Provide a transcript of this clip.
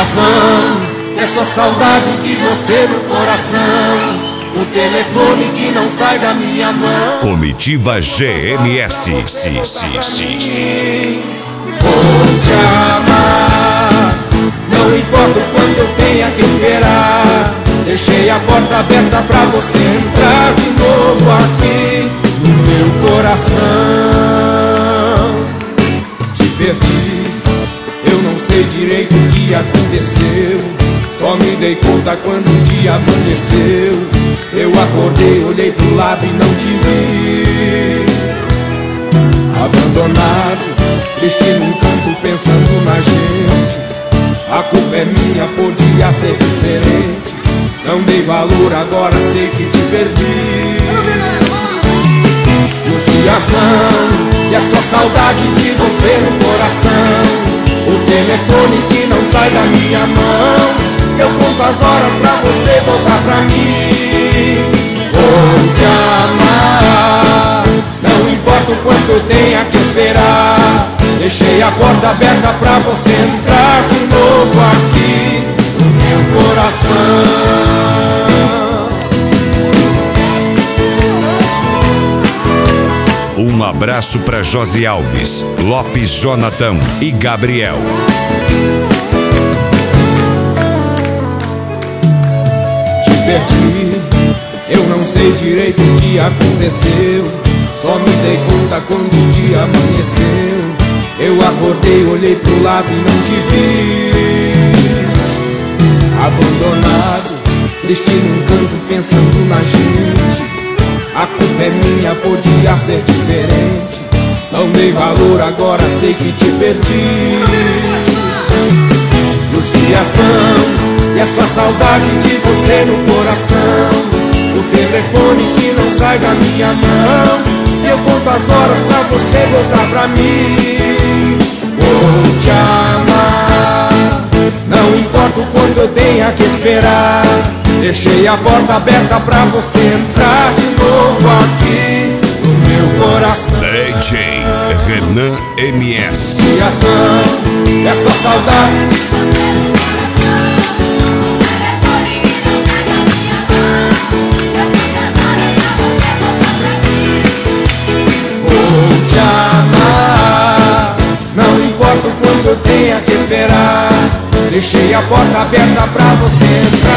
dias vão, é só saudade de você no coração. O telefone que não sai da minha mão. Comitiva GMS. Vou te amar, não importa o quanto eu tenha que esperar. Deixei a porta aberta pra você entrar de novo aqui no meu coração. Te perdi, eu não sei direito o que aconteceu. Só me dei conta quando o dia amanheceu. Eu acordei, olhei pro lado e não te vi. Abandonado, triste num canto pensando na gente. A culpa é minha, podia ser diferente. Não dei valor, agora sei que te perdi. Os dias vão, e é só saudade de você no coração. O telefone que não sai da minha mão. Eu conto as horas pra você voltar pra mim. Vou te amar, não importa o quanto eu tenha que esperar. Deixei a porta aberta pra você entrar de novo aqui no meu coração. Um abraço pra Josi Alves, Lopes Jonathan e Gabriel. Perdi, eu não sei direito o que aconteceu. Só me dei conta quando o dia amanheceu. Eu acordei, olhei pro lado e não te vi. Abandonado, triste num canto pensando na gente. A culpa é minha, podia ser diferente. Não dei valor, agora sei que te perdi. Os dias vão, e essa saudade de você no coração. O telefone que não sai da minha mão. Eu conto as horas pra você voltar pra mim. Vou te amar, não importa o quanto eu tenha que esperar. Deixei a porta aberta pra você entrar de novo aqui no meu coração. DJ Renan MS. Os dias vão, é só saudade. Eu tenha que esperar. Deixei a porta aberta pra você entrar.